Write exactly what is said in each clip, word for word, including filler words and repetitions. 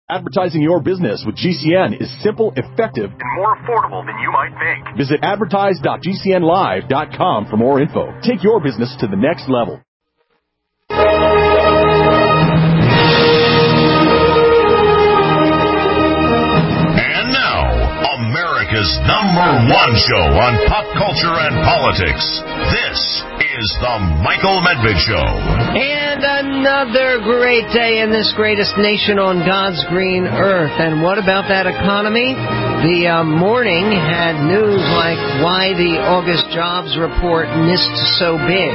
Advertising your business with G C N is simple, effective, and more affordable than you might think. Visit advertise dot g c n live dot com for more info. Take your business to the next level. And now, America's number one show on pop culture and politics. This is the Michael Medved Show. And another great day in this greatest nation on God's green earth. And what about that economy? The uh, morning had news like why the August jobs report missed so big.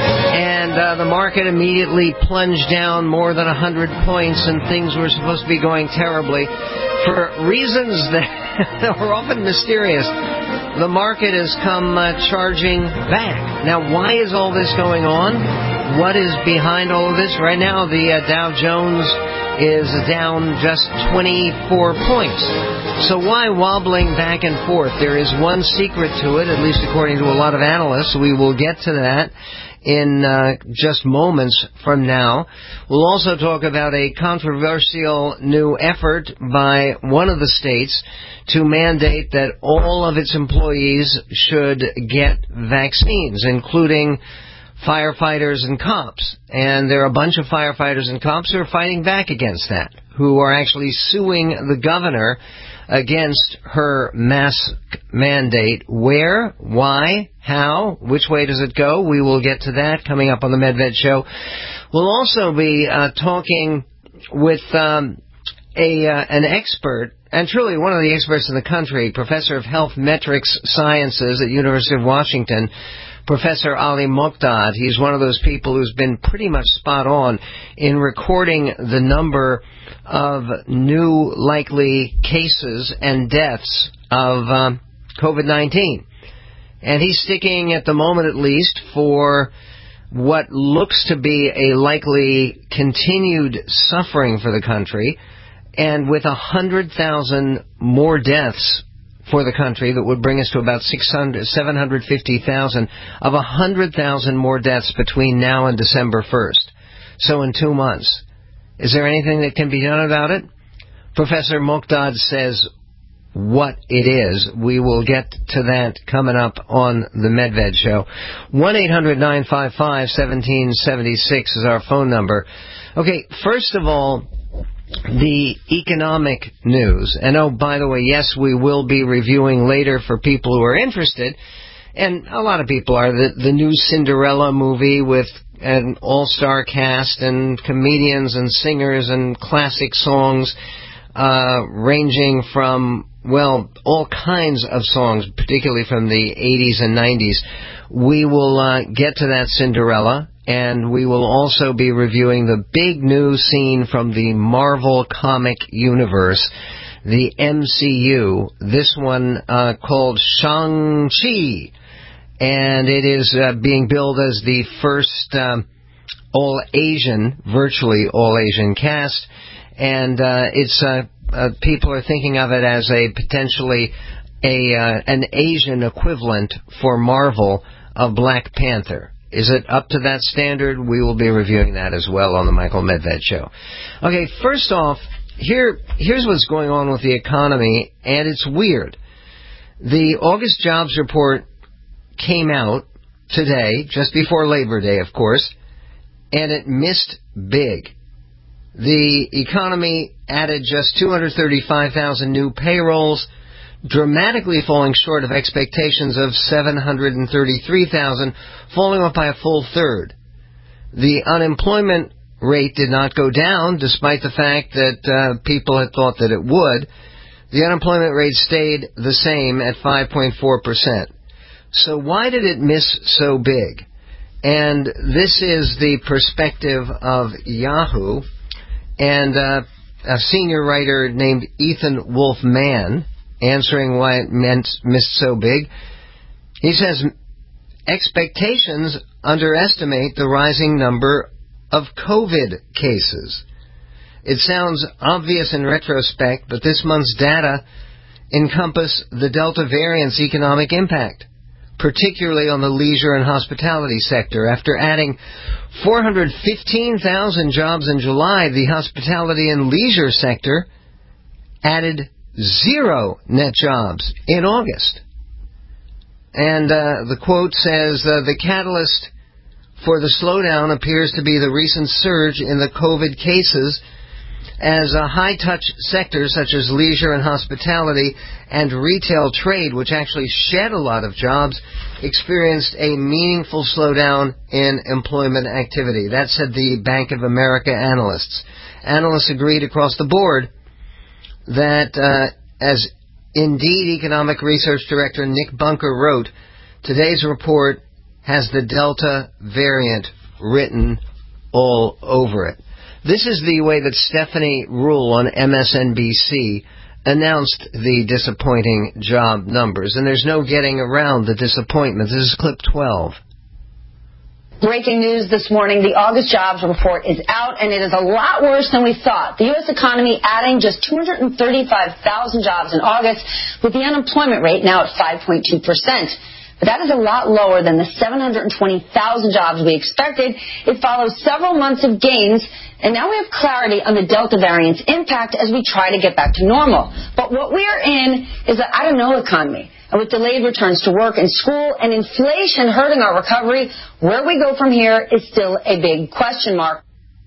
And uh, the market immediately plunged down more than one hundred points, and things were supposed to be going terribly. For reasons that were often mysterious, the market has come uh, charging back. Now, why is all this going on? What is behind all of this? Right now, the uh, Dow Jones is down just twenty-four points. So why wobbling back and forth? There is one secret to it, at least according to a lot of analysts. We will get to that in uh, just moments from now. We'll also talk about a controversial new effort by one of the states to mandate that all of its employees should get vaccines, including firefighters and cops. And there are a bunch of firefighters and cops who are fighting back against that, who are actually suing the governor against her mask mandate. Where? Why? How? Which way does it go? We will get to that coming up on the Medved Show. We'll also be uh, talking with um, a uh, an expert, and truly one of the experts in the country, Professor of Health Metrics Sciences at University of Washington, Professor Ali Muqdad. He's one of those people who's been pretty much spot on in recording the number of new likely cases and deaths of um, COVID nineteen. And he's sticking, at the moment at least, for what looks to be a likely continued suffering for the country, and with one hundred thousand more deaths for the country, that would bring us to about six hundred, seven hundred fifty thousand, of one hundred thousand more deaths between now and December first. So in two months. Is there anything that can be done about it? Professor Muqdad says what it is. We will get to that coming up on the Medved Show. one eight hundred nine five five one seven seven six is our phone number. Okay, first of all, the economic news. And oh, by the way, yes, we will be reviewing later for people who are interested, and a lot of people are, the, the new Cinderella movie with an all-star cast and comedians and singers and classic songs uh, ranging from, well, all kinds of songs, particularly from the eighties and nineties. We will uh, get to that Cinderella. And we will also be reviewing the big new scene from the Marvel comic universe, the M C U. This one uh, called Shang-Chi. And it is uh, being billed as the first um, all-Asian, virtually all-Asian cast. And uh, it's uh, uh, people are thinking of it as a potentially a uh, an Asian equivalent for Marvel of Black Panther. Is it up to that standard? We will be reviewing that as well on the Michael Medved Show. Okay, first off, here here's what's going on with the economy, and it's weird. The August jobs report came out today, just before Labor Day, of course, and it missed big. The economy added just two hundred thirty-five thousand new payrolls, dramatically falling short of expectations of seven hundred thirty-three thousand, falling off by a full third. The unemployment rate did not go down, despite the fact that uh, people had thought that it would. The unemployment rate stayed the same at five point four percent. So why did it miss so big? And this is the perspective of Yahoo, and uh, a senior writer named Ethan Wolf-Mann, answering why it meant missed so big. He says, expectations underestimate the rising number of COVID cases. It sounds obvious in retrospect, but this month's data encompass the Delta variant's economic impact, particularly on the leisure and hospitality sector. After adding four hundred fifteen thousand jobs in July, the hospitality and leisure sector added zero net jobs in August. And uh, the quote says, uh, the catalyst for the slowdown appears to be the recent surge in the COVID cases as uh, high-touch sectors such as leisure and hospitality and retail trade, which actually shed a lot of jobs, experienced a meaningful slowdown in employment activity. That said the Bank of America analysts. Analysts agreed across the board that, uh, as Indeed Economic Research Director Nick Bunker wrote, today's report has the Delta variant written all over it. This is the way that Stephanie Ruhle on M S N B C announced the disappointing job numbers, and there's no getting around the disappointment. This is clip twelve. Breaking news this morning, the August jobs report is out, and it is a lot worse than we thought. The U S economy adding just two hundred thirty-five thousand jobs in August, with the unemployment rate now at five point two percent. But that is a lot lower than the seven hundred twenty thousand jobs we expected. It follows several months of gains, and now we have clarity on the Delta variant's impact as we try to get back to normal. But what we are in is an I-don't-know economy. And with delayed returns to work and school and inflation hurting our recovery, where we go from here is still a big question mark.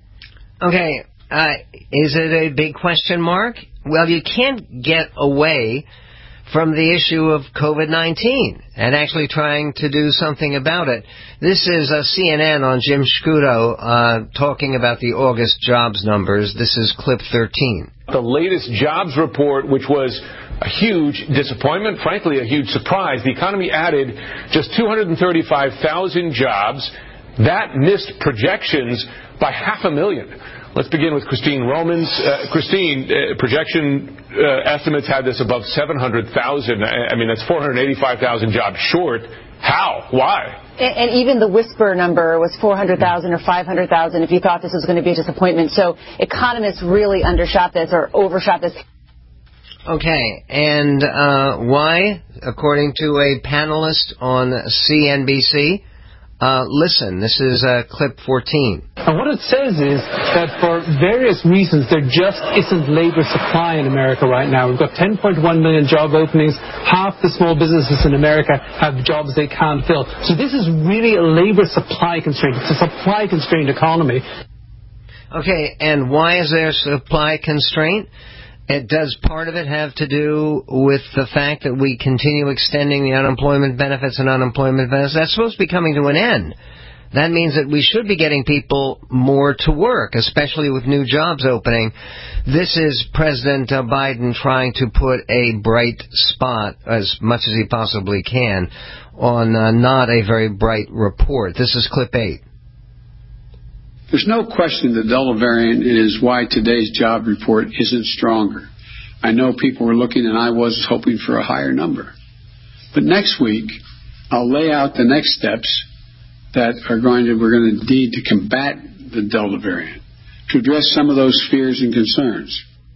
Okay, uh, is it a big question mark? Well, you can't get away from the issue of COVID nineteen and actually trying to do something about it. This is uh, C N N on Jim Scudo uh, talking about the August jobs numbers. This is clip thirteen. The latest jobs report, which was a huge disappointment, frankly a huge surprise. The economy added just two hundred thirty-five thousand jobs. That missed projections by half a million. Let's begin with Christine Romans. Uh, Christine, uh, projection uh, estimates had this above seven hundred thousand. I mean, that's four hundred eighty-five thousand jobs short. How? Why? And, and even the whisper number was four hundred thousand or five hundred thousand if you thought this was going to be a disappointment. So economists really undershot this or overshot this. Okay, and uh, why? According to a panelist on C N B C, Uh, listen, this is uh, clip fourteen. And what it says is that for various reasons, there just isn't labor supply in America right now. We've got ten point one million job openings. Half the small businesses in America have jobs they can't fill. So this is really a labor supply constraint. It's a supply constrained economy. Okay, and why is there supply constraint? It does part of it have to do with the fact that we continue extending the unemployment benefits and unemployment benefits? That's supposed to be coming to an end. That means that we should be getting people more to work, especially with new jobs opening. This is President Biden trying to put a bright spot, as much as he possibly can, on uh, not a very bright report. This is clip eight. There's no question the Delta variant is why today's job report isn't stronger. I know people were looking, and I was hoping for a higher number. But next week, I'll lay out the next steps that are going to we're going to need to combat the Delta variant, to address some of those fears and concerns.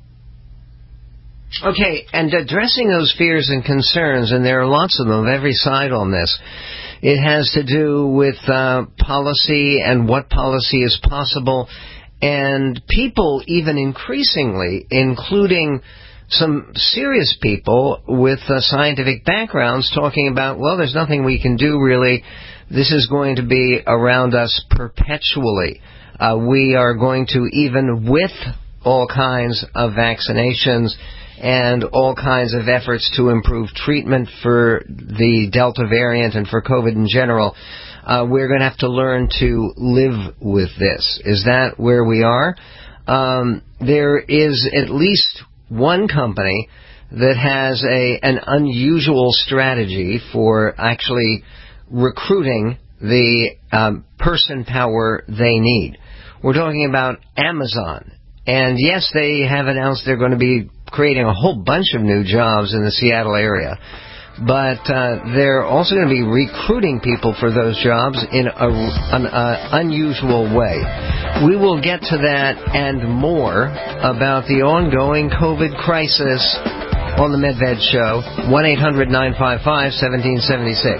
Okay, and addressing those fears and concerns, and there are lots of them of every side on this. It has to do with uh, policy and what policy is possible, and people even increasingly, including some serious people with uh, scientific backgrounds, talking about, well, there's nothing we can do really. This is going to be around us perpetually. Uh, we are going to, even with all kinds of vaccinations and all kinds of efforts to improve treatment for the Delta variant and for COVID in general, uh, we're going to have to learn to live with this. Is that where we are? Um, there is at least one company that has a an unusual strategy for actually recruiting the um, person power they need. We're talking about Amazon. And yes, they have announced they're going to be creating a whole bunch of new jobs in the Seattle area. But uh, they're also going to be recruiting people for those jobs in a, an uh, unusual way. We will get to that and more about the ongoing COVID crisis on the Medved Show. one eight hundred nine five five one seven seven six.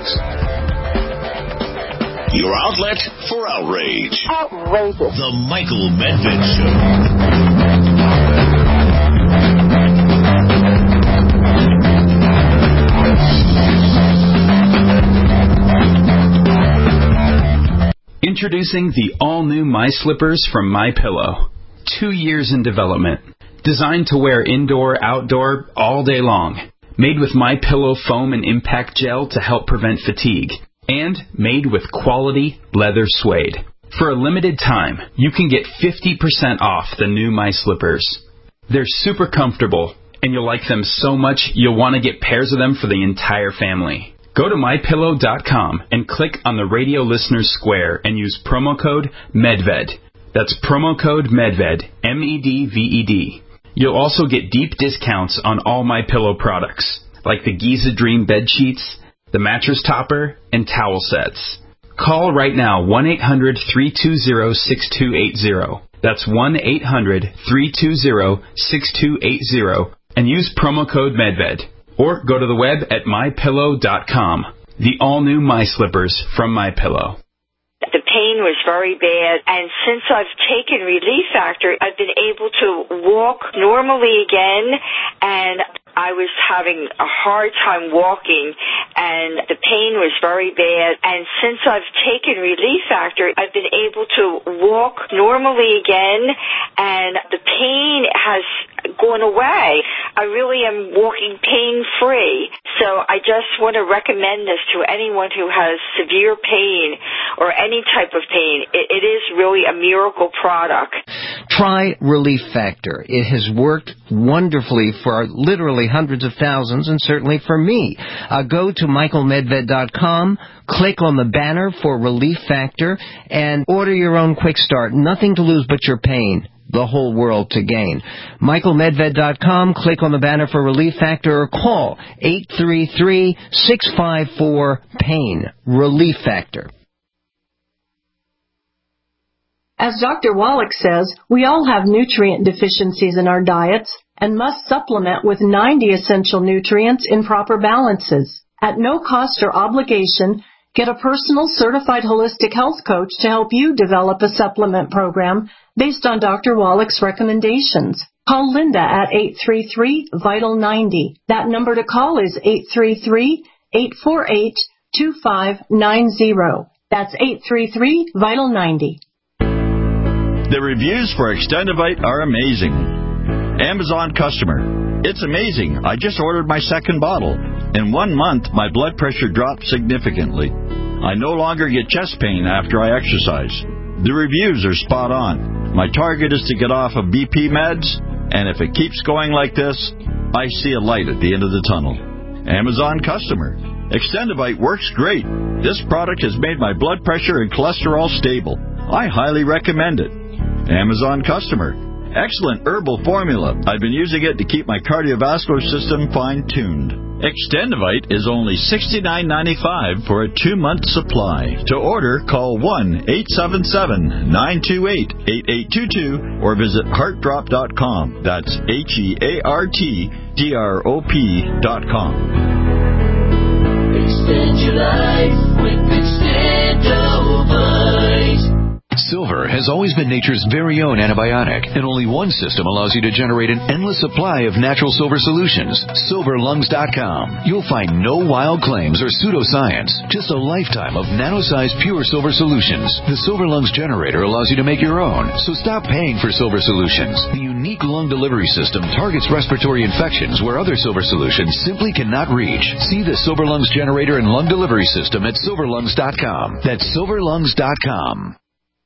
Your outlet for outrage. Outrageous. The Michael Medved Show. Introducing the all-new My Slippers from MyPillow. Two years in development. Designed to wear indoor, outdoor, all day long. Made with MyPillow foam and impact gel to help prevent fatigue. And made with quality leather suede. For a limited time, you can get fifty percent off the new My Slippers. They're super comfortable, and you'll like them so much you'll want to get pairs of them for the entire family. Go to my pillow dot com and click on the radio listeners square and use promo code MEDVED. That's promo code MEDVED, M E D V E D. You'll also get deep discounts on all MyPillow products, like the Giza Dream bed sheets, the mattress topper, and towel sets. Call right now, one eight hundred, three two zero, six two eight zero. That's one eight hundred, three two zero, six two eight zero, and use promo code MEDVED. Or go to the web at my pillow dot com. The all-new My Slippers from MyPillow. The pain was very bad, and since I've taken Relief Factor, I've been able to walk normally again, and I was having a hard time walking, and the pain was very bad. And since I've taken Relief Factor, I've been able to walk normally again, and the pain has gone away. I really am walking pain-free. So I just want to recommend this to anyone who has severe pain or any type of pain. It, it is really a miracle product. Try Relief Factor. It has worked wonderfully for literally hundreds of thousands, and certainly for me. Uh, go to michael medved dot com, click on the banner for Relief Factor, and order your own quick start. Nothing to lose but your pain. The whole world to gain. michael medved dot com, click on the banner for Relief Factor, or call eight three three, six five four, PAIN. Relief Factor. As Doctor Wallach says, we all have nutrient deficiencies in our diets and must supplement with ninety essential nutrients in proper balances. At no cost or obligation, get a personal certified holistic health coach to help you develop a supplement program based on Doctor Wallach's recommendations. Call Linda at eight three three, vital ninety. That number to call is eight three three, eight four eight, two five nine zero. That's eight three three, vital ninety. The reviews for Extendivite are amazing. Amazon customer. It's amazing. I just ordered my second bottle. In one month, my blood pressure dropped significantly. I no longer get chest pain after I exercise. The reviews are spot on. My target is to get off of B P meds, and if it keeps going like this, I see a light at the end of the tunnel. Amazon customer. Extendivite works great. This product has made my blood pressure and cholesterol stable. I highly recommend it. Amazon customer. Excellent herbal formula. I've been using it to keep my cardiovascular system fine-tuned. Extendivite is only sixty-nine ninety-five for a two-month supply. To order, call one eight seven seven, nine two eight, eight eight two two or visit heart drop dot com. That's H E A R T D R O P dot com. Extend your life with Extendivite. Silver has always been nature's very own antibiotic, and only one system allows you to generate an endless supply of natural silver solutions. silver lungs dot com. You'll find no wild claims or pseudoscience, just a lifetime of nano-sized pure silver solutions. The Silver Lungs generator allows you to make your own, so stop paying for silver solutions. The unique lung delivery system targets respiratory infections where other silver solutions simply cannot reach. See the Silver Lungs generator and lung delivery system at silver lungs dot com. That's silver lungs dot com.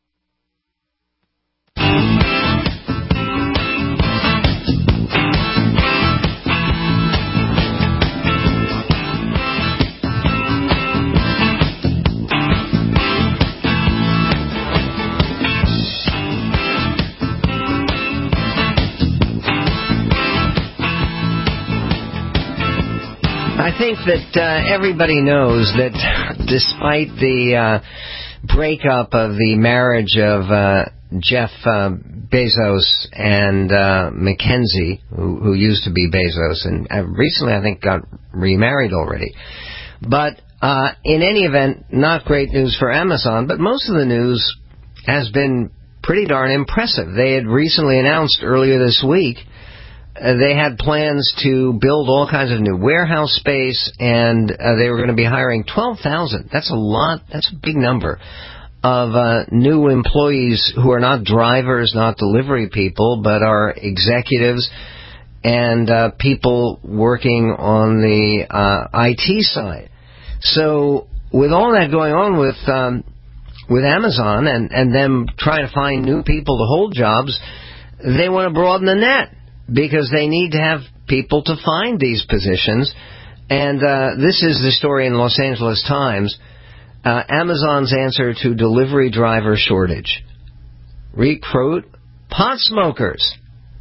I think that uh, everybody knows that despite the uh, breakup of the marriage of uh, Jeff uh, Bezos and uh, Mackenzie, who, who used to be Bezos, and uh, recently I think got remarried already. But uh, in any event, not great news for Amazon, but most of the news has been pretty darn impressive. They had recently announced earlier this week Uh, they had plans to build all kinds of new warehouse space, and uh, they were going to be hiring twelve thousand. That's a lot. That's a big number of uh, new employees who are not drivers, not delivery people, but are executives and uh, people working on the uh, I T side. So with all that going on with um, with Amazon and, and them trying to find new people to hold jobs, they want to broaden the net because they need to have people to find these positions. And uh, this is the story in Los Angeles Times. Uh, Amazon's answer to delivery driver shortage. Recruit pot smokers.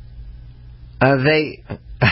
Uh, they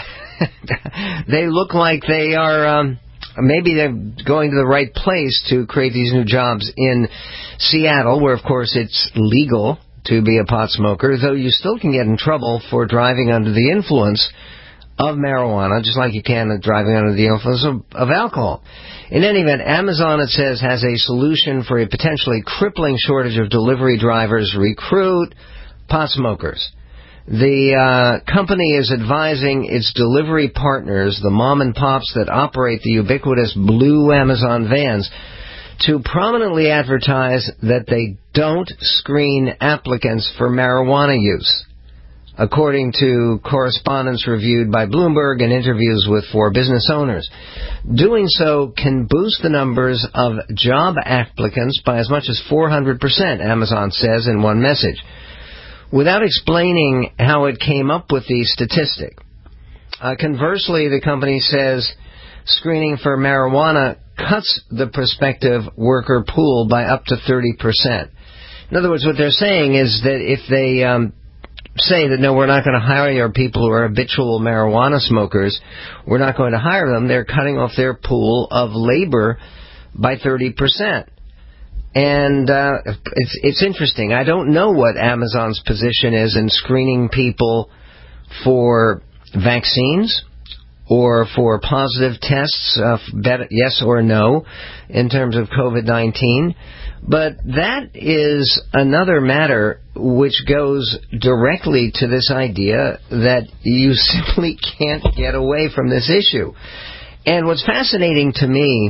they look like they are, um, maybe they're going to the right place to create these new jobs in Seattle, where, of course, it's legal to be a pot smoker, though you still can get in trouble for driving under the influence of marijuana, just like you can driving under the influence of, of alcohol. In any event, Amazon, it says, has a solution for a potentially crippling shortage of delivery drivers. Recruit pot smokers. The uh, company is advising its delivery partners, the mom and pops that operate the ubiquitous blue Amazon vans, to prominently advertise that they don't screen applicants for marijuana use. According to correspondence reviewed by Bloomberg and interviews with four business owners. Doing so can boost the numbers of job applicants by as much as four hundred percent, Amazon says in one message, without explaining how it came up with the statistic. Uh, conversely, the company says screening for marijuana cuts the prospective worker pool by up to thirty percent. In other words, what they're saying is that if they um, say that, no, we're not going to hire people who are habitual marijuana smokers, we're not going to hire them, they're cutting off their pool of labor by thirty percent. And uh, it's, it's interesting. I don't know what Amazon's position is in screening people for vaccines or for positive tests, uh, yes or no, in terms of COVID nineteen. But that is another matter which goes directly to this idea that you simply can't get away from this issue. And what's fascinating to me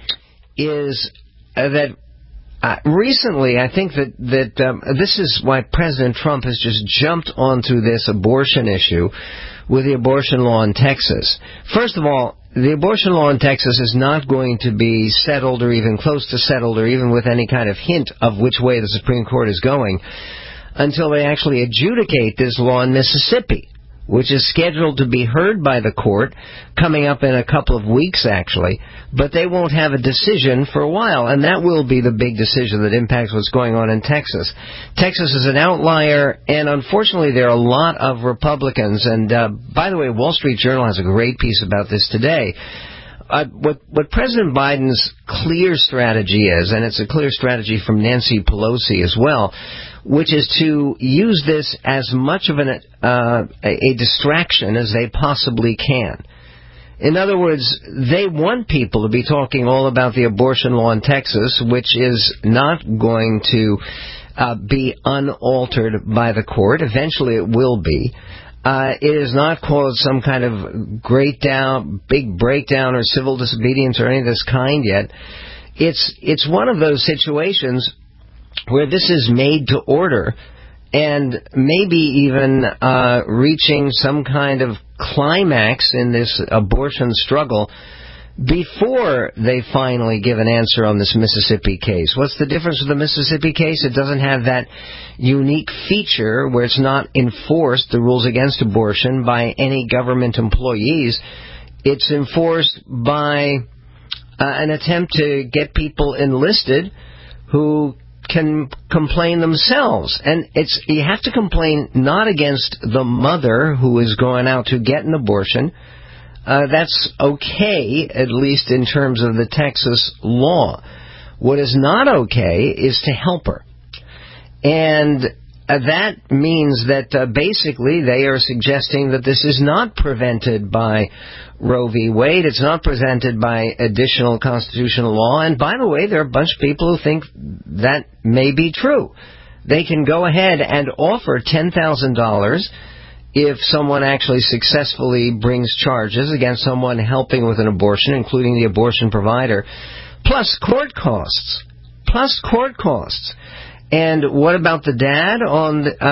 is uh, that uh, recently, I think that, that um, this is why President Trump has just jumped onto this abortion issue with the abortion law in Texas. First of all, the abortion law in Texas is not going to be settled or even close to settled or even with any kind of hint of which way the Supreme Court is going until they actually adjudicate this law in Mississippi, which is scheduled to be heard by the court coming up in a couple of weeks, actually. But they won't have a decision for a while, and that will be the big decision that impacts what's going on in Texas. Texas is an outlier, and unfortunately there are a lot of Republicans. And, uh, by the way, Wall Street Journal has a great piece about this today. Uh, what, what President Biden's clear strategy is, and it's a clear strategy from Nancy Pelosi as well, which is to use this as much of an, uh, a distraction as they possibly can. In other words, they want people to be talking all about the abortion law in Texas, which is not going to uh, be unaltered by the court. Eventually it will be. Uh, it has not caused some kind of great down, big breakdown or civil disobedience or any of this kind yet. It's, it's one of those situations where this is made to order and maybe even uh, reaching some kind of climax in this abortion struggle before they finally give an answer on this Mississippi case. What's the difference with the Mississippi case? It doesn't have that unique feature where it's not enforced, the rules against abortion, by any government employees. It's enforced by uh, an attempt to get people enlisted who can complain themselves. And it's you have to complain not against the mother who is going out to get an abortion. Uh, that's okay, at least in terms of the Texas law. What is not okay is to help her. And uh, that means that uh, basically they are suggesting that this is not prevented by Roe v. Wade. It's not presented by additional constitutional law. And by the way, there are a bunch of people who think that may be true. They can go ahead and offer ten thousand dollars if someone actually successfully brings charges against someone helping with an abortion, including the abortion provider, plus court costs, plus court costs. And what about the dad on the,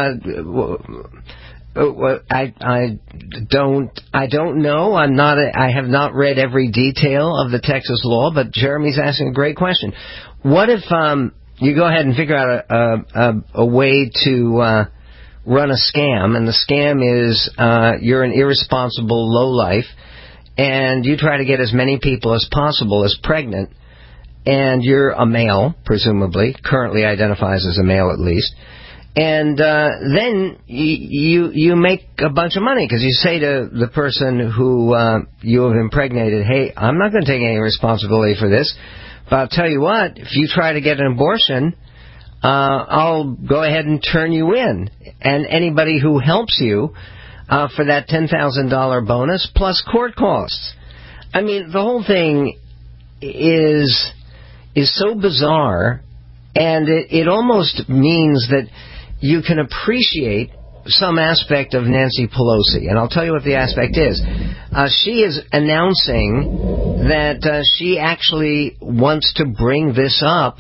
uh, I, I don't, I don't know. I'm not, a, I have not read every detail of the Texas law, but Jeremy's asking a great question. What if, um, you go ahead and figure out a, a, a way to, uh, run a scam, and the scam is, uh, you're an irresponsible lowlife, and you try to get as many people as possible as pregnant, and you're a male, presumably, currently identifies as a male at least, and uh, then you you make a bunch of money because you say to the person who uh, you have impregnated, hey, I'm not going to take any responsibility for this, but I'll tell you what, if you try to get an abortion, uh, I'll go ahead and turn you in, and anybody who helps you uh, for that ten thousand dollars bonus plus court costs. I mean, the whole thing is... is so bizarre, and it, it almost means that you can appreciate some aspect of Nancy Pelosi. And I'll tell you what the aspect is. Uh, she is announcing that uh, she actually wants to bring this up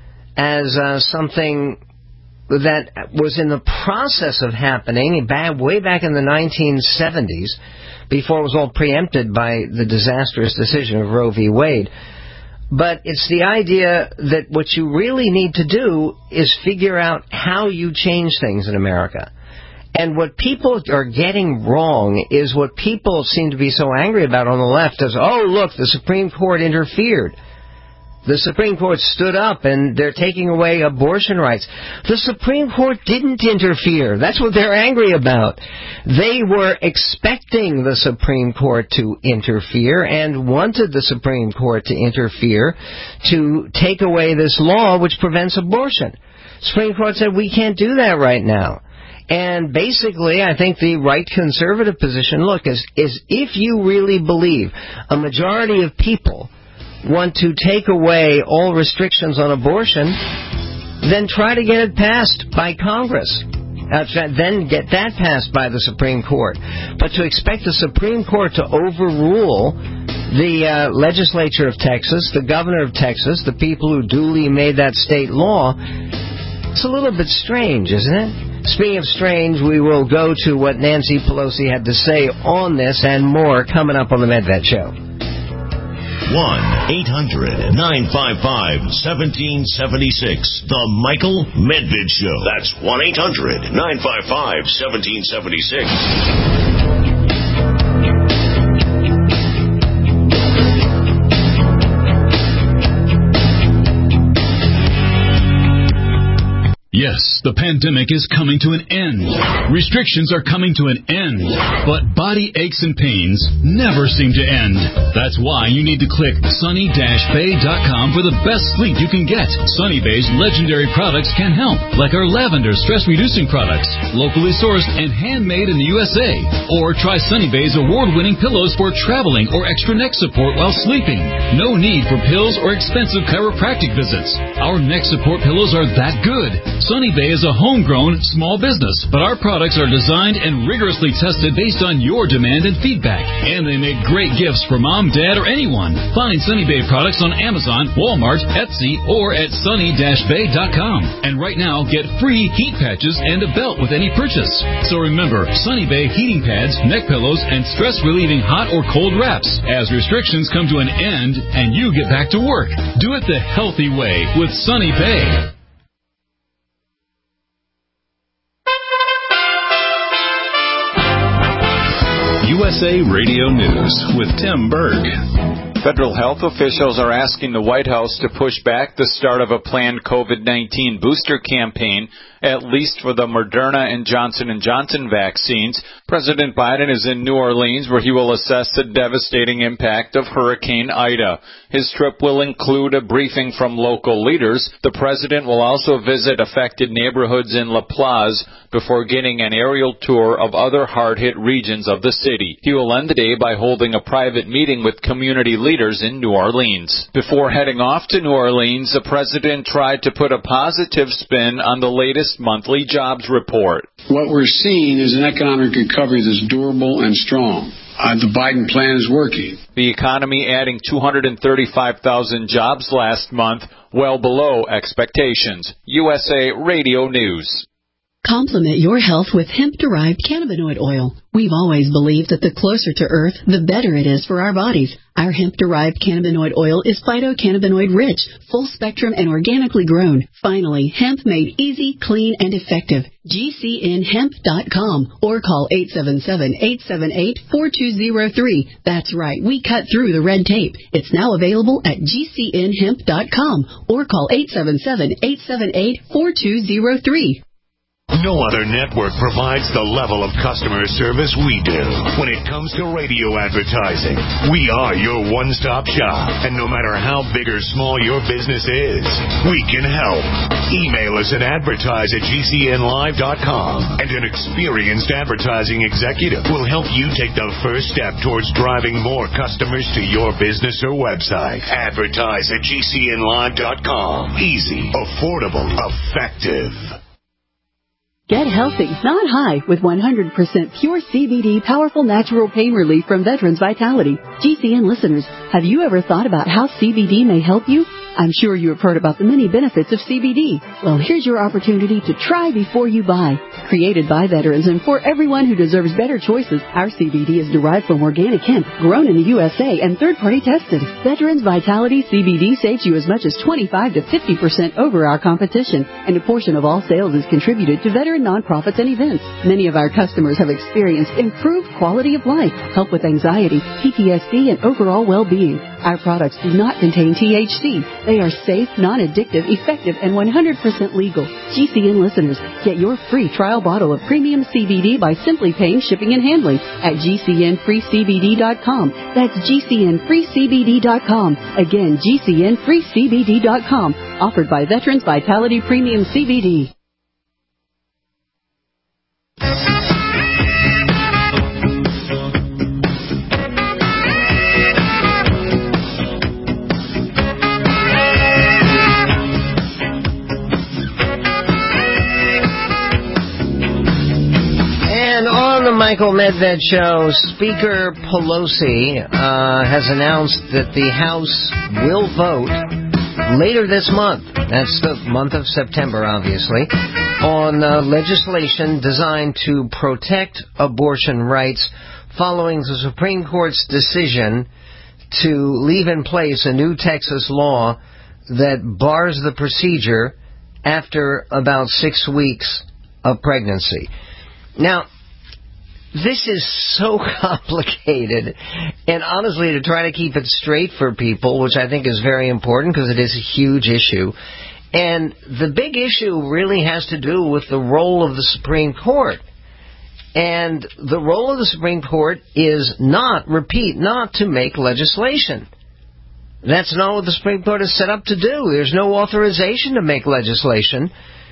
as uh, something that was in the process of happening back, way back in the nineteen seventies, before it was all preempted by the disastrous decision of Roe v. Wade. But it's the idea that what you really need to do is figure out how you change things in America. And what people are getting wrong is what people seem to be so angry about on the left is, oh, look, the Supreme Court interfered. The Supreme Court stood up and they're taking away abortion rights. The Supreme Court didn't interfere. That's what they're angry about. They were expecting the Supreme Court to interfere and wanted the Supreme Court to interfere to take away this law which prevents abortion. Supreme Court said, we can't do that right now. And basically, I think the right conservative position, look, is, is if you really believe a majority of people want to take away all restrictions on abortion, then try to get it passed by Congress. Uh, then get that passed by the Supreme Court. But to expect the Supreme Court to overrule the uh, legislature of Texas, the governor of Texas, the people who duly made that state law, it's a little bit strange, isn't it? Speaking of strange, we will go to what Nancy Pelosi had to say on this and more coming up on the Medved Show. one eight hundred nine five five one seven seven six. The Michael Medved Show. That's one eight hundred nine five five one seven seven six. Yes, the pandemic is coming to an end. Restrictions are coming to an end. But body aches and pains never seem to end. That's why you need to click sunny dash bay dot com for the best sleep you can get. Sunny Bay's legendary products can help, like our lavender stress-reducing products, locally sourced and handmade in the U S A. Or try Sunny Bay's award-winning pillows for traveling or extra neck support while sleeping. No need for pills or expensive chiropractic visits. Our neck support pillows are that good. Sunny Bay is a homegrown small business, but our products are designed and rigorously tested based on your demand and feedback. And they make great gifts for mom, dad, or anyone. Find Sunny Bay products on Amazon, Walmart, Etsy, or at sunny dash bay dot com. And right now, get free heat patches and a belt with any purchase. So remember, Sunny Bay heating pads, neck pillows, and stress-relieving hot or cold wraps. As restrictions come to an end and you get back to work, do it the healthy way with Sunny Bay. U S A Radio News with Tim Berg. Federal health officials are asking the White House to push back the start of a planned COVID nineteen booster campaign, at least for the Moderna and Johnson and Johnson vaccines. President Biden is in New Orleans, where he will assess the devastating impact of Hurricane Ida. His trip will include a briefing from local leaders. The president will also visit affected neighborhoods in La Plaza before getting an aerial tour of other hard-hit regions of the city. He will end the day by holding a private meeting with community leaders in New Orleans. Before heading off to New Orleans, the president tried to put a positive spin on the latest monthly jobs report. What we're seeing is an economic recovery that's durable and strong. Uh, the Biden plan is working. The economy adding two hundred thirty-five thousand jobs last month, well below expectations. U S A Radio News. Complement your health with hemp-derived cannabinoid oil. We've always believed that the closer to Earth, the better it is for our bodies. Our hemp-derived cannabinoid oil is phytocannabinoid-rich, full-spectrum, and organically grown. Finally, hemp made easy, clean, and effective. G C N hemp dot com or call eight seven seven, eight seven eight, four two zero three. That's right, we cut through the red tape. It's now available at G C N hemp dot com or call eight seven seven, eight seven eight, four two zero three. No other network provides the level of customer service we do. When it comes to radio advertising, we are your one-stop shop. And no matter how big or small your business is, we can help. Email us at advertise at G C N live dot com, and an experienced advertising executive will help you take the first step towards driving more customers to your business or website. Advertise at G C N live dot com. Easy, affordable, effective. Get healthy, not high, with one hundred percent pure C B D powerful natural pain relief from Veterans Vitality. G C N listeners, have you ever thought about how C B D may help you? I'm sure you have heard about the many benefits of C B D. Well, here's your opportunity to try before you buy. Created by veterans and for everyone who deserves better choices, our C B D is derived from organic hemp, grown in the U S A, and third-party tested. Veterans Vitality C B D saves you as much as twenty-five to fifty percent over our competition, and a portion of all sales is contributed to veteran nonprofits and events. Many of our customers have experienced improved quality of life, help with anxiety, P T S D, and overall well-being. Our products do not contain T H C. They are safe, non-addictive, effective, and one hundred percent legal. G C N listeners, get your free trial bottle of premium C B D by simply paying shipping and handling at G C N free C B D dot com. That's G C N free C B D dot com. Again, G C N free C B D dot com. Offered by Veterans Vitality Premium C B D. The Michael Medved Show, Speaker Pelosi uh, has announced that the House will vote later this month, that's the month of September, obviously, on uh, legislation designed to protect abortion rights following the Supreme Court's decision to leave in place a new Texas law that bars the procedure after about six weeks of pregnancy. Now, this is so complicated, and honestly, to try to keep it straight for people, which I think is very important because it is a huge issue, and the big issue really has to do with the role of the Supreme Court. And the role of the Supreme Court is not, repeat, not to make legislation. That's not what the Supreme Court is set up to do. There's no authorization to make legislation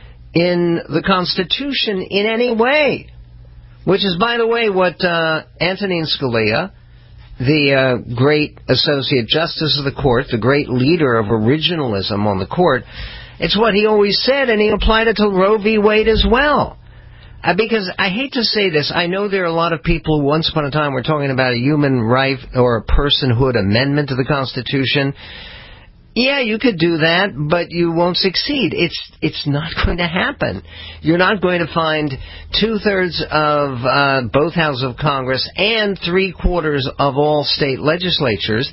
in the Constitution in any way. Which is, by the way, what uh, Antonin Scalia, the uh, great Associate Justice of the Court, the great leader of originalism on the Court, it's what he always said, and he applied it to Roe v. Wade as well. Uh, because I hate to say this, I know there are a lot of people who once upon a time were talking about a human right or a personhood amendment to the Constitution. Yeah, you could do that, but you won't succeed. It's it's not going to happen. You're not going to find two-thirds of uh, both houses of Congress and three-quarters of all state legislatures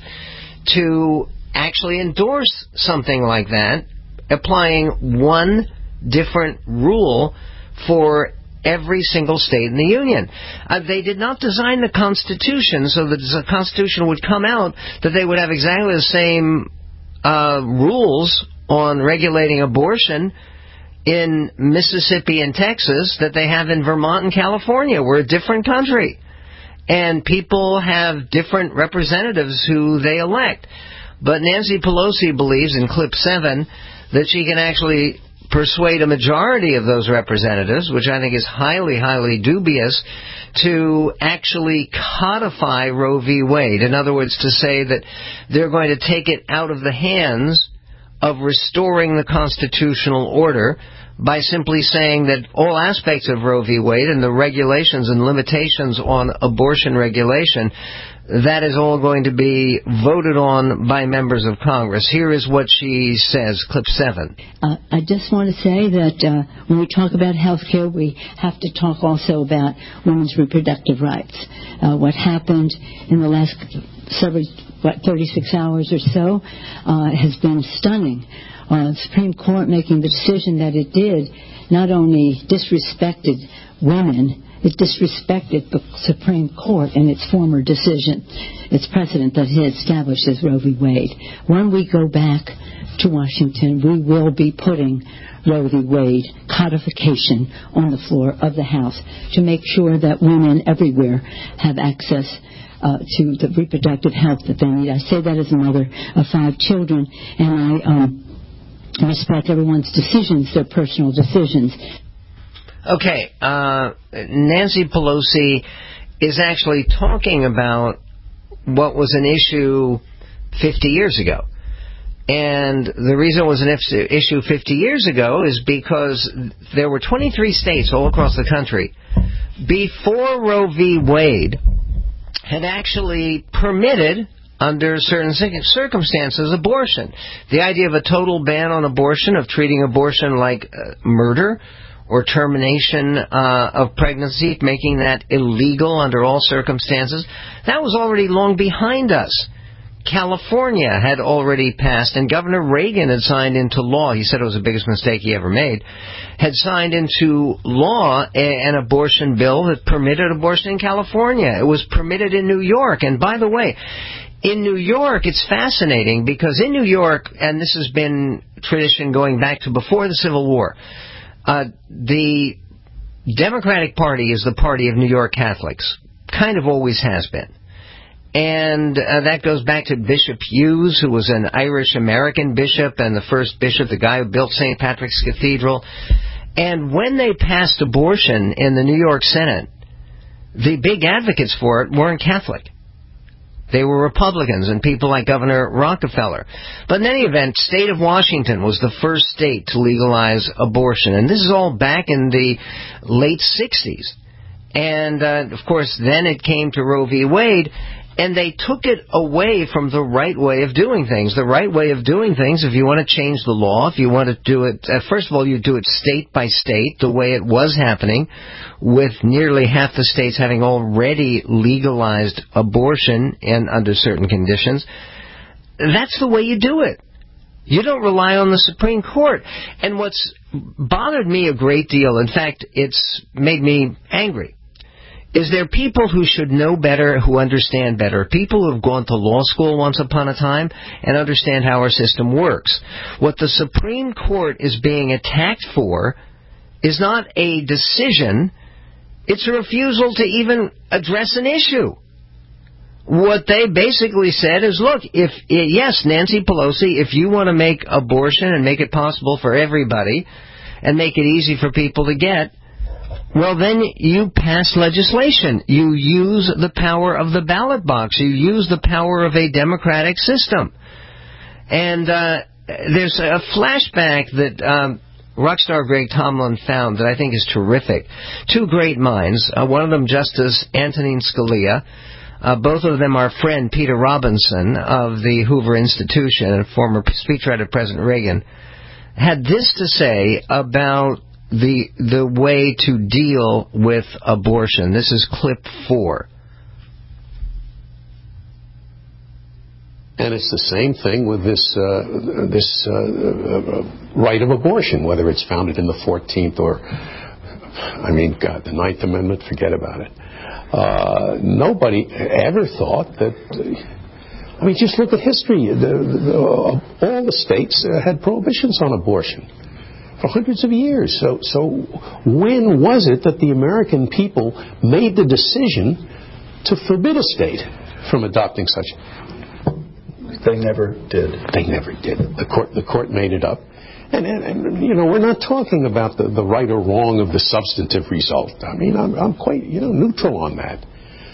to actually endorse something like that, applying one different rule for every single state in the Union. Uh, they did not design the Constitution so that the Constitution would come out that they would have exactly the same Uh, rules on regulating abortion in Mississippi and Texas that they have in Vermont and California. We're a different country. And people have different representatives who they elect. But Nancy Pelosi believes in Clip seven that she can actually persuade a majority of those representatives, which I think is highly, highly dubious, to actually codify Roe v. Wade. In other words, to say that they're going to take it out of the hands of restoring the constitutional order by simply saying that all aspects of Roe v. Wade and the regulations and limitations on abortion regulation, that is all going to be voted on by members of Congress. Here is what she says, clip seven. Uh, I just want to say that uh, when we talk about health care, we have to talk also about women's reproductive rights. Uh, what happened in the last several, what, thirty-six hours or so uh, has been stunning. Uh, the Supreme Court making the decision that it did not only disrespected women, it disrespected the Supreme Court and its former decision, its precedent that it established as Roe v. Wade. When we go back to Washington, we will be putting Roe v. Wade codification on the floor of the House to make sure that women everywhere have access uh, to the reproductive health that they need. I say that as a mother of five children, and I um, respect everyone's decisions, their personal decisions. Okay, uh, Nancy Pelosi is actually talking about what was an issue fifty years ago. And the reason it was an issue fifty years ago is because there were twenty-three states all across the country before Roe v. Wade had actually permitted, under certain circumstances, abortion. The idea of a total ban on abortion, of treating abortion like uh, murder or termination uh, of pregnancy, making that illegal under all circumstances, that was already long behind us. California had already passed, and Governor Reagan had signed into law, he said it was the biggest mistake he ever made, had signed into law a, an abortion bill that permitted abortion in California. It was permitted in New York. And by the way, in New York, it's fascinating because in New York, and this has been tradition going back to before the Civil War, uh, the Democratic Party is the party of New York Catholics. Kind of always has been. And uh, that goes back to Bishop Hughes, who was an Irish-American bishop and the first bishop, the guy who built Saint Patrick's Cathedral. And when they passed abortion in the New York Senate, the big advocates for it weren't Catholic. They were Republicans and people like Governor Rockefeller. But in any event, state of Washington was the first state to legalize abortion. And this is all back in the late sixties. And, uh, of course, then it came to Roe v. Wade, and they took it away from the right way of doing things. The right way of doing things, if you want to change the law, if you want to do it, uh, first of all, you do it state by state, the way it was happening, with nearly half the states having already legalized abortion and under certain conditions. That's the way you do it. You don't rely on the Supreme Court. And what's bothered me a great deal, in fact, it's made me angry, is there people who should know better, who understand better, people who have gone to law school once upon a time and understand how our system works. What the Supreme Court is being attacked for is not a decision, it's a refusal to even address an issue. What they basically said is, look, if yes, Nancy Pelosi, if you want to make abortion and make it possible for everybody and make it easy for people to get, well, then you pass legislation. You use the power of the ballot box. You use the power of a democratic system. And uh, there's a flashback that um, Rockstar Greg Tomlin found that I think is terrific. Two great minds. Uh, one of them, Justice Antonin Scalia. Uh, both of them our friend Peter Robinson of the Hoover Institution and former speechwriter of President Reagan, had this to say about the the way to deal with abortion. This is clip four. And it's the same thing with this uh, this uh, uh, right of abortion, whether it's founded in the fourteenth or, I mean, God, the Ninth Amendment, forget about it. Uh, nobody ever thought that, I mean, just look at history. The, the, uh, all the states uh, had prohibitions on abortion for hundreds of years. So, so when was it that the American people made the decision to forbid a state from adopting such? They never did. They never did. The court, the court made it up. And, and, and, you know, we're not talking about the, the right or wrong of the substantive result. I mean, I'm, I'm quite, you know, neutral on that.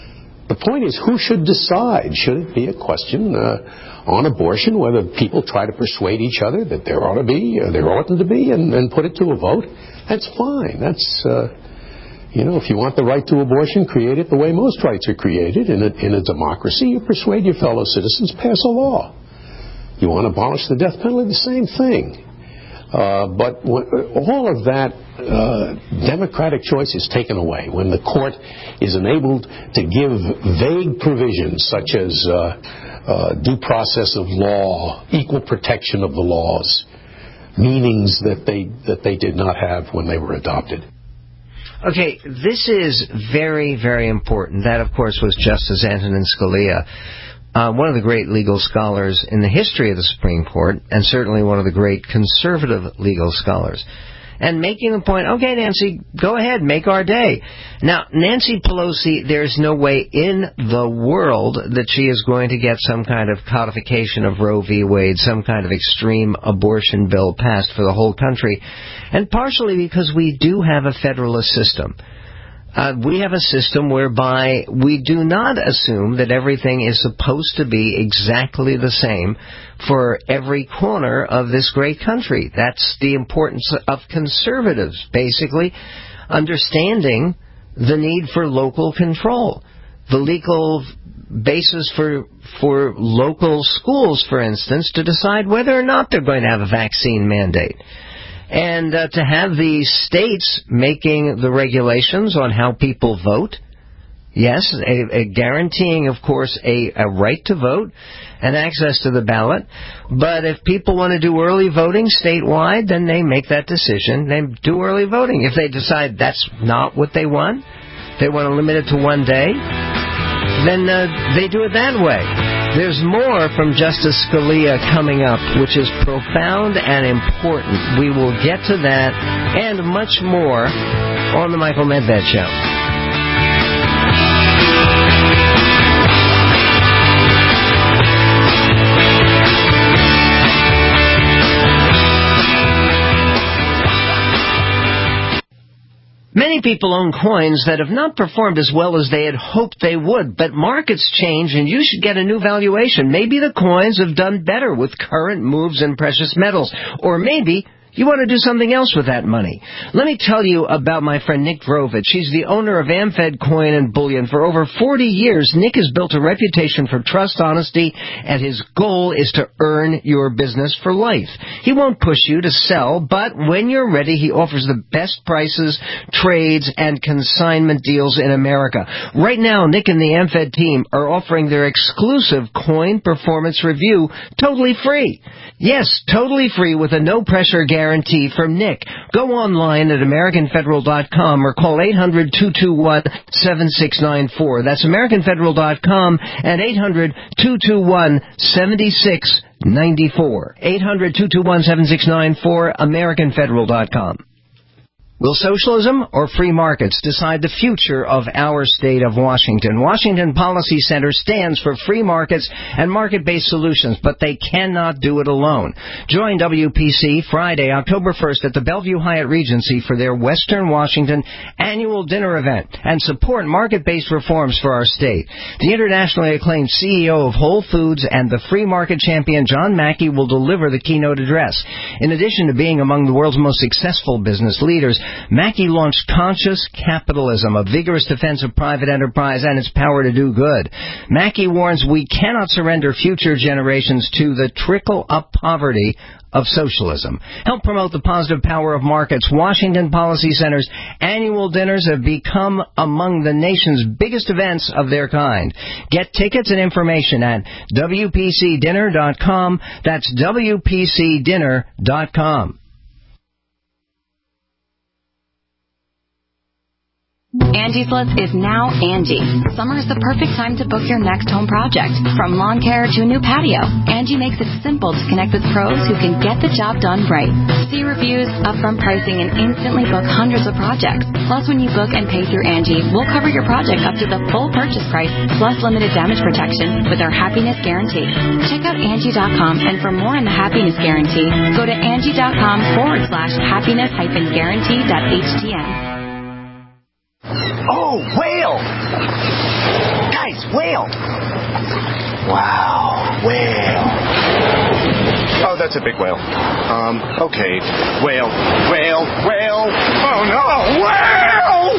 The point is, who should decide? Should it be a question uh, on abortion, whether people try to persuade each other that there ought to be, or there oughtn't to be, and, and put it to a vote? That's fine. That's, uh, you know, if you want the right to abortion, create it the way most rights are created. In a, in a democracy, you persuade your fellow citizens, pass a law. You want to abolish the death penalty, the same thing. Uh, but when, all of that uh, democratic choice is taken away when the court is enabled to give vague provisions such as uh, uh, due process of law, equal protection of the laws, meanings that they that they did not have when they were adopted. Okay, this is very, very important. That, of course, was Justice Antonin Scalia. Uh, one of the great legal scholars in the history of the Supreme Court, and certainly one of the great conservative legal scholars. And making the point, okay, Nancy, go ahead, make our day. Now, Nancy Pelosi, there's no way in the world that she is going to get some kind of codification of Roe v. Wade, some kind of extreme abortion bill passed for the whole country, and partially because we do have a federalist system. Uh, we have a system whereby we do not assume that everything is supposed to be exactly the same for every corner of this great country. That's the importance of conservatives, basically, understanding the need for local control. The legal basis for for local schools, for instance, to decide whether or not they're going to have a vaccine mandate. And uh, to have the states making the regulations on how people vote, yes, a, a guaranteeing, of course, a, a right to vote and access to the ballot. But if people want to do early voting statewide, then they make that decision. They do early voting. If they decide that's not what they want, they want to limit it to one day, then uh, they do it that way. There's more from Justice Scalia coming up, which is profound and important. We will get to that and much more on The Michael Medved Show. Many people own coins that have not performed as well as they had hoped they would, but markets change and you should get a new valuation. Maybe the coins have done better with current moves in precious metals, or maybe you want to do something else with that money. Let me tell you about my friend Nick Drovich. He's the owner of AmFed Coin and Bullion. For over forty years, Nick has built a reputation for trust, honesty, and his goal is to earn your business for life. He won't push you to sell, but when you're ready, he offers the best prices, trades, and consignment deals in America. Right now, Nick and the AmFed team are offering their exclusive coin performance review totally free. Yes, totally free with a no-pressure guarantee from Nick. Go online at American Federal dot com or call eight hundred, two two one, seven six nine four. That's American Federal dot com and eight hundred, two two one, seven six nine four. eight hundred, two two one, seven six nine four, American Federal dot com. Will socialism or free markets decide the future of our state of Washington? Washington Policy Center stands for free markets and market-based solutions, but they cannot do it alone. Join W P C Friday, October first at the Bellevue Hyatt Regency for their Western Washington annual dinner event and support market-based reforms for our state. The internationally acclaimed C E O of Whole Foods and the free market champion John Mackey will deliver the keynote address. In addition to being among the world's most successful business leaders, Mackey launched Conscious Capitalism, a vigorous defense of private enterprise and its power to do good. Mackey warns we cannot surrender future generations to the trickle-up poverty of socialism. Help promote the positive power of markets. Washington Policy Center's annual dinners have become among the nation's biggest events of their kind. Get tickets and information at W P C dinner dot com. That's W P C dinner dot com. Angie's List is now Angie. Summer is the perfect time to book your next home project. From lawn care to a new patio, Angie makes it simple to connect with pros who can get the job done right. See reviews, upfront pricing, and instantly book hundreds of projects. Plus, when you book and pay through Angie, we'll cover your project up to the full purchase price, plus limited damage protection with our Happiness Guarantee. Check out Angie dot com, and for more on the Happiness Guarantee, go to Angie dot com forward slash happiness hyphen guarantee dot H T M. Oh, whale! Guys, whale. Wow, whale. Oh, that's a big whale. Um, okay. Whale, whale, whale. Oh, no, whale!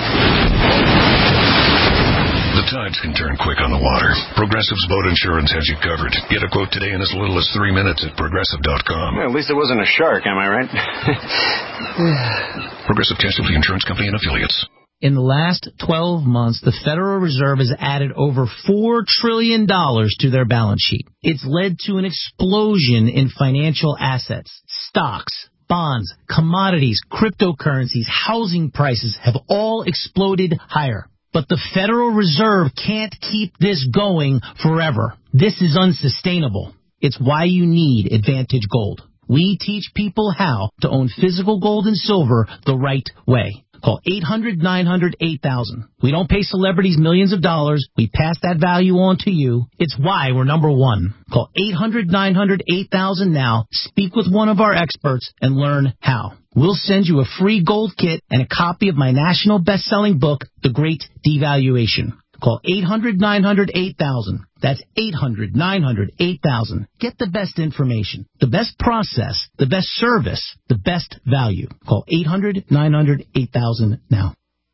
The tides can turn quick on the water. Progressive's boat insurance has you covered. Get a quote today in as little as three minutes at Progressive dot com. Well, at least it wasn't a shark, am I right? Progressive Casualty Insurance Company and Affiliates. In the last twelve months, the Federal Reserve has added over four trillion dollars to their balance sheet. It's led to an explosion in financial assets. Stocks, bonds, commodities, cryptocurrencies, housing prices have all exploded higher. But the Federal Reserve can't keep this going forever. This is unsustainable. It's why you need Advantage Gold. We teach people how to own physical gold and silver the right way. Call eight hundred, nine hundred, eight thousand. We don't pay celebrities millions of dollars. We pass that value on to you. It's why we're number one. Call eight hundred, nine hundred, eight thousand now. Speak with one of our experts and learn how. We'll send you a free gold kit and a copy of my national best-selling book, The Great Devaluation. Call eight hundred, nine hundred, eight thousand. That's eight hundred, nine hundred, eight thousand. Get the best information, the best process, the best service, the best value. Call eight hundred, nine hundred, eight thousand now.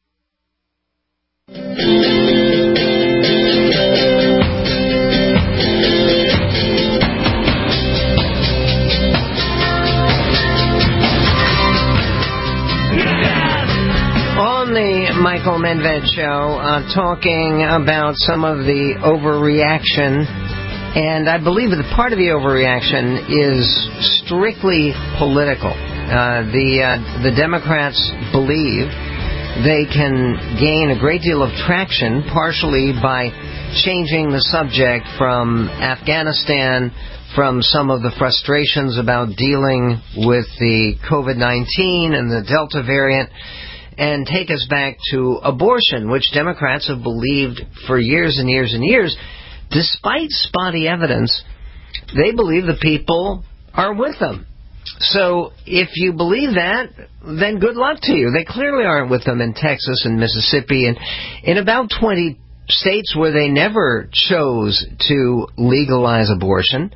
On the Michael Medved Show, uh, talking about some of the overreaction, and I believe that part of the overreaction is strictly political. Uh, the uh, the Democrats believe they can gain a great deal of traction partially by changing the subject from Afghanistan, from some of the frustrations about dealing with the COVID nineteen and the Delta variant, and take us back to abortion, which Democrats have believed for years and years and years. Despite spotty evidence, they believe the people are with them. So if you believe that, then good luck to you. They clearly aren't with them in Texas and Mississippi and in about twenty states where they never chose to legalize abortion.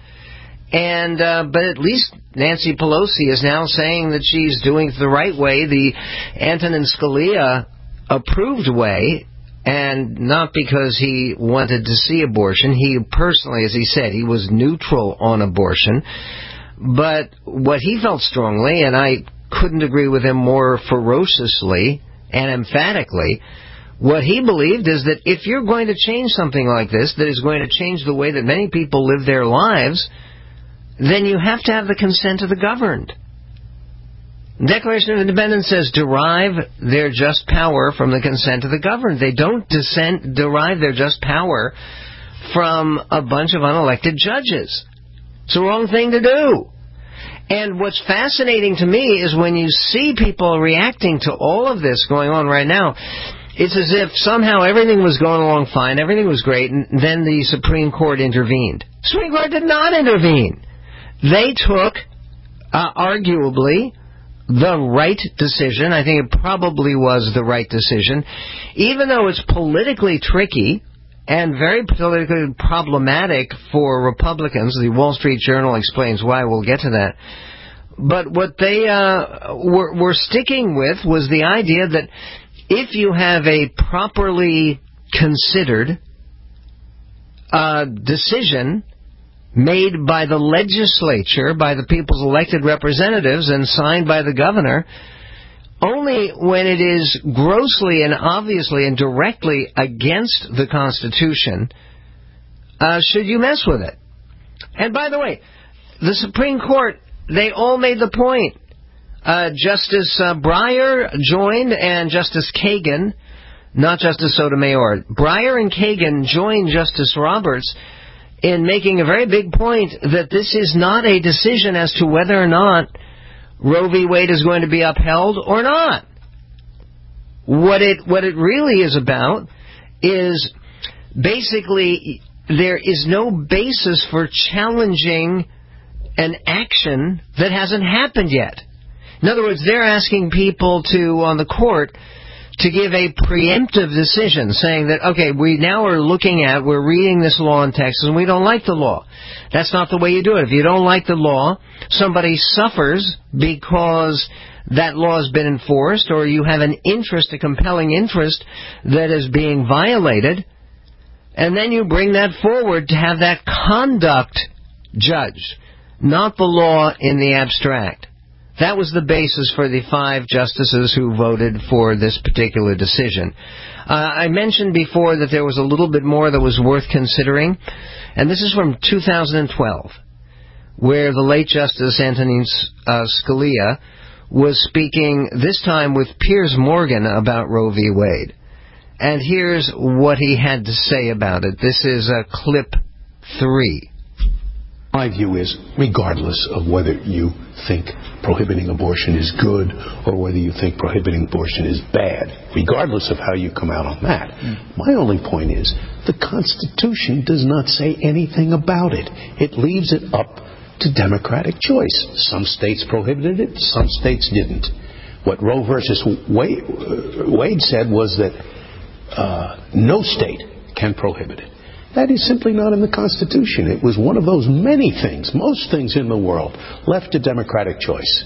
And uh, but at least Nancy Pelosi is now saying that she's doing it the right way, the Antonin Scalia approved way, and not because he wanted to see abortion. He personally, as he said, he was neutral on abortion. But what he felt strongly, and I couldn't agree with him more ferociously and emphatically, what he believed is that if you're going to change something like this, that is going to change the way that many people live their lives, then you have to have the consent of the governed. The Declaration of Independence says derive their just power from the consent of the governed. They don't descend, derive their just power from a bunch of unelected judges. It's the wrong thing to do. And what's fascinating to me is when you see people reacting to all of this going on right now, it's as if somehow everything was going along fine, everything was great, and then the Supreme Court intervened. The Supreme Court did not intervene. They took, uh, arguably, the right decision. I think it probably was the right decision. Even though it's politically tricky and very politically problematic for Republicans. The Wall Street Journal explains why. We'll get to that. But what they uh, were, were sticking with was the idea that if you have a properly considered uh, decision made by the legislature, by the people's elected representatives, and signed by the governor, only when it is grossly and obviously and directly against the Constitution uh, should you mess with it. And by the way, the Supreme Court, they all made the point. Uh, Justice uh, Breyer joined, and Justice Kagan, not Justice Sotomayor, Breyer and Kagan joined Justice Roberts in making a very big point that this is not a decision as to whether or not Roe v. Wade is going to be upheld or not. What it what it really is about is basically there is no basis for challenging an action that hasn't happened yet. In other words, they're asking people to, on the court, to give a preemptive decision saying that, okay, we now are looking at, we're reading this law in Texas and we don't like the law. That's not the way you do it. If you don't like the law, somebody suffers because that law has been enforced, or you have an interest, a compelling interest that is being violated, and then you bring that forward to have that conduct judged, not the law in the abstract. That was the basis for the five justices who voted for this particular decision. Uh, I mentioned before that there was a little bit more that was worth considering, and this is from two thousand twelve, where the late Justice Antonin uh, Scalia was speaking, this time with Piers Morgan, about Roe v. Wade. And here's what he had to say about it. This is uh, clip three. My view is, regardless of whether you think prohibiting abortion is good or whether you think prohibiting abortion is bad, regardless of how you come out on that, mm. my only point is the Constitution does not say anything about it. It leaves it up to democratic choice. Some states prohibited it, some states didn't. What Roe versus Wade, Wade said was that uh, no state can prohibit it. That is simply not in the Constitution. It was one of those many things, most things in the world, left to democratic choice.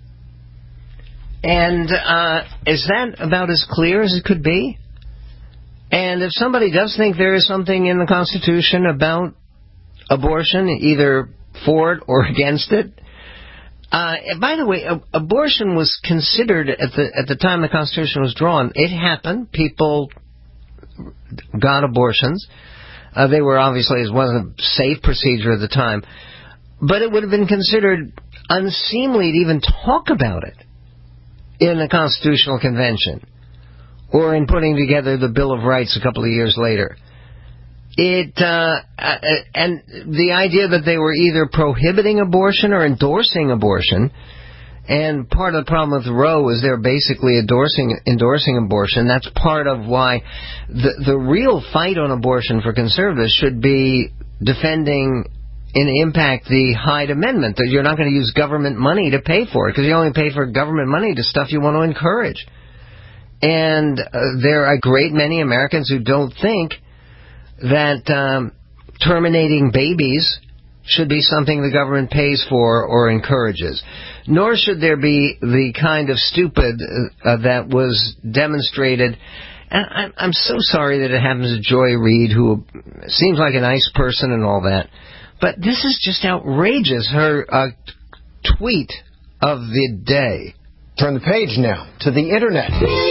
And uh, is that about as clear as it could be? And if somebody does think there is something in the Constitution about abortion, either for it or against it, uh, by the way, ab- abortion was considered at the at the time the Constitution was drawn. It happened. People got abortions. Uh, they were obviously, it wasn't a safe procedure at the time, but it would have been considered unseemly to even talk about it in the Constitutional Convention or in putting together the Bill of Rights a couple of years later. It uh, uh, and the idea that they were either prohibiting abortion or endorsing abortion, and part of the problem with Roe is they're basically endorsing endorsing abortion. That's part of why the the real fight on abortion for conservatives should be defending in impact the Hyde Amendment, that you're not going to use government money to pay for it, because you only pay for government money to stuff you want to encourage. And uh, there are a great many Americans who don't think that um, terminating babies should be something the government pays for or encourages. Nor should there be the kind of stupid uh, that was demonstrated. And I'm so sorry that it happens to Joy Reid, who seems like a nice person and all that. But this is just outrageous, her uh, tweet of the day. Turn the page now to the Internet.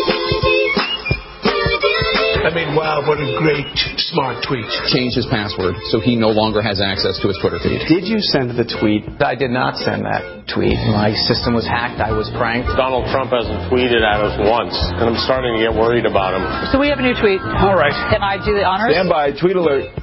I mean, wow, what a great, smart tweet. Changed his password, so he no longer has access to his Twitter feed. Did you send the tweet? I did not send that tweet. My system was hacked. I was pranked. Donald Trump hasn't tweeted at us once, and I'm starting to get worried about him. So we have a new tweet. All right. Can I do the honors? Stand by. Tweet alert.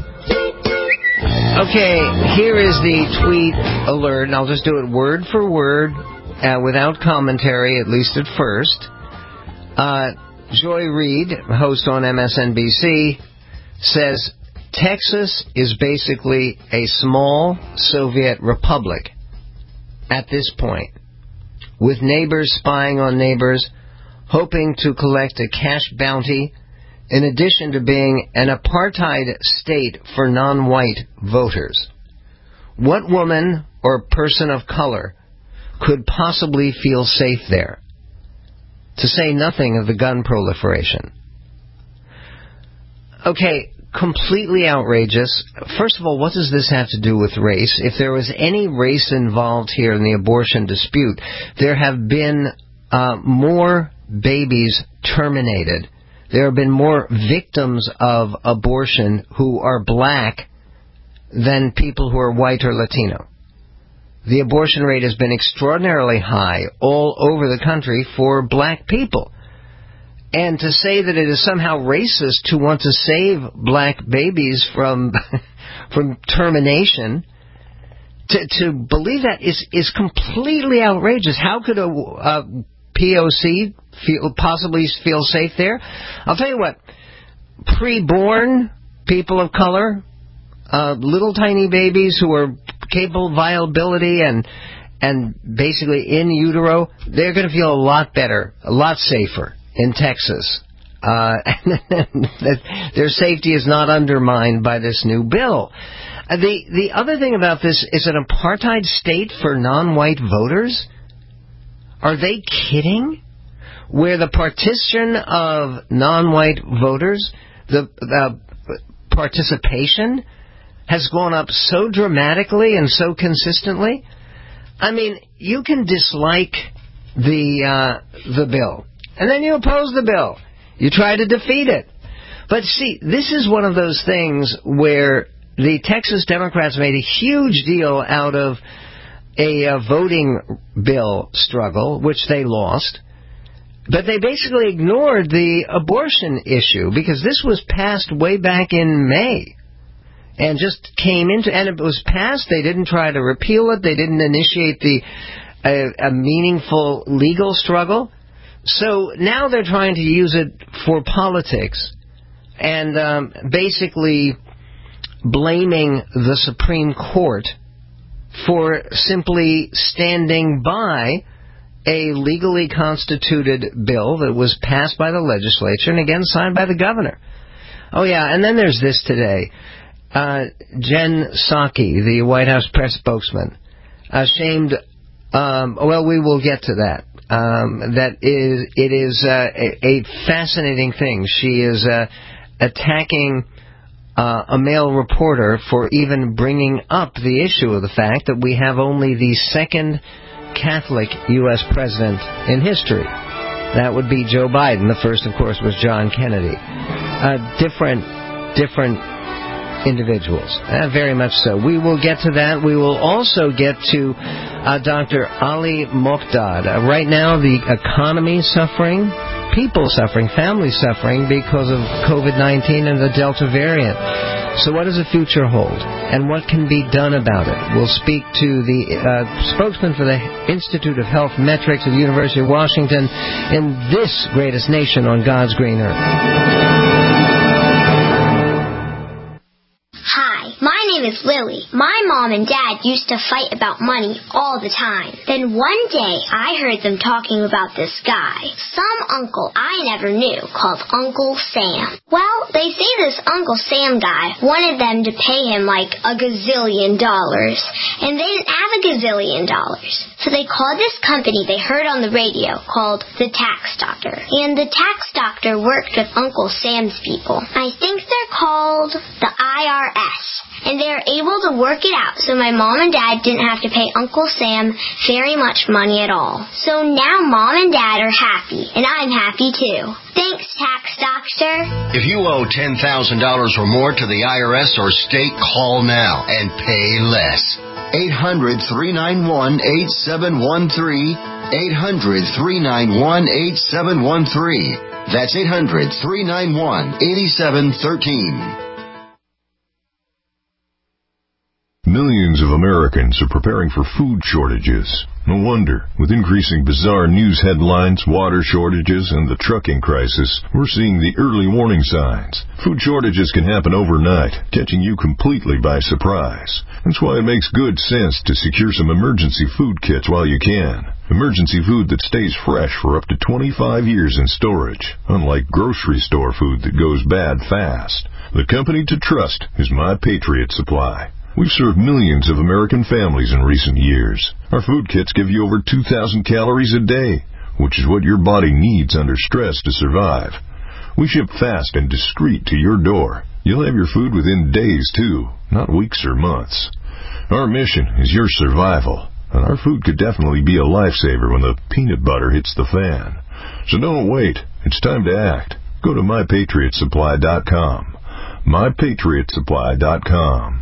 Okay, here is the tweet alert, and I'll just do it word for word, uh, without commentary, at least at first. Uh... Joy Reid, host on M S N B C, says Texas is basically a small Soviet republic at this point, with neighbors spying on neighbors, hoping to collect a cash bounty, in addition to being an apartheid state for non-white voters. What woman or person of color could possibly feel safe there? To say nothing of the gun proliferation. Okay, completely outrageous. First of all, what does this have to do with race? If there was any race involved here in the abortion dispute, there have been uh, more babies terminated. There have been more victims of abortion who are black than people who are white or Latino. The abortion rate has been extraordinarily high all over the country for black people. And to say that it is somehow racist to want to save black babies from from termination, to, to believe that is, is completely outrageous. How could a, a P O C feel, possibly feel safe there? I'll tell you what, pre-born people of color, uh, little tiny babies who are capable of viability and and basically in utero, they're going to feel a lot better, a lot safer in Texas. Uh, their safety is not undermined by this new bill. Uh, the the other thing about this is an apartheid state for non-white voters. Are they kidding? Where the partition of non-white voters, the, the participation has gone up so dramatically and so consistently. I mean, you can dislike the uh, the bill, and then you oppose the bill. You try to defeat it. But see, this is one of those things where the Texas Democrats made a huge deal out of a uh, voting bill struggle, which they lost. But they basically ignored the abortion issue because this was passed way back in May and just came into, and it was passed. They didn't try to repeal it. They didn't initiate the a, a meaningful legal struggle. So now they're trying to use it for politics and um, basically blaming the Supreme Court for simply standing by a legally constituted bill that was passed by the legislature and again signed by the governor. Oh, yeah, and then there's this today. Uh, Jen Psaki, the White House press spokesman, ashamed, um, well, we will get to that. Um, that is, it is uh, a, a fascinating thing. She is uh, attacking uh, a male reporter for even bringing up the issue of the fact that we have only the second Catholic U S president in history. That would be Joe Biden. The first, of course, was John Kennedy. Uh, different, different individuals. Uh, very much so. We will get to that. We will also get to uh, Doctor Ali Mokdad. Uh, right now, the economy suffering, people suffering, families suffering because of COVID nineteen and the Delta variant. So what does the future hold? And what can be done about it? We'll speak to the uh, spokesman for the Institute of Health Metrics of the University of Washington in this greatest nation on God's green earth. Hi, my name is Lily. My mom and dad used to fight about money all the time. Then one day, I heard them talking about this guy, some uncle I never knew, called Uncle Sam. Well, they say this Uncle Sam guy wanted them to pay him like a gazillion dollars, and they didn't have a gazillion dollars. So they called this company they heard on the radio called the Tax Doctor. And the Tax Doctor worked with Uncle Sam's people. I think they're called the I R S. And they were able to work it out so my mom and dad didn't have to pay Uncle Sam very much money at all. So now mom and dad are happy, and I'm happy too. Thanks, Tax Doctor. If you owe ten thousand dollars or more to the I R S or state, call now and pay less. eight hundred, three nine one, eight seven one three. eight hundred, three nine one, eight seven one three. That's eight hundred, three nine one, eight seven one three. Millions of Americans are preparing for food shortages. No wonder. With increasing bizarre news headlines, water shortages, and the trucking crisis, we're seeing the early warning signs. Food shortages can happen overnight, catching you completely by surprise. That's why it makes good sense to secure some emergency food kits while you can. Emergency food that stays fresh for up to twenty-five years in storage, unlike grocery store food that goes bad fast. The company to trust is My Patriot Supply. We've served millions of American families in recent years. Our food kits give you over two thousand calories a day, which is what your body needs under stress to survive. We ship fast and discreet to your door. You'll have your food within days, too, not weeks or months. Our mission is your survival, and our food could definitely be a lifesaver when the peanut butter hits the fan. So don't wait. It's time to act. Go to my patriot supply dot com. my patriot supply dot com.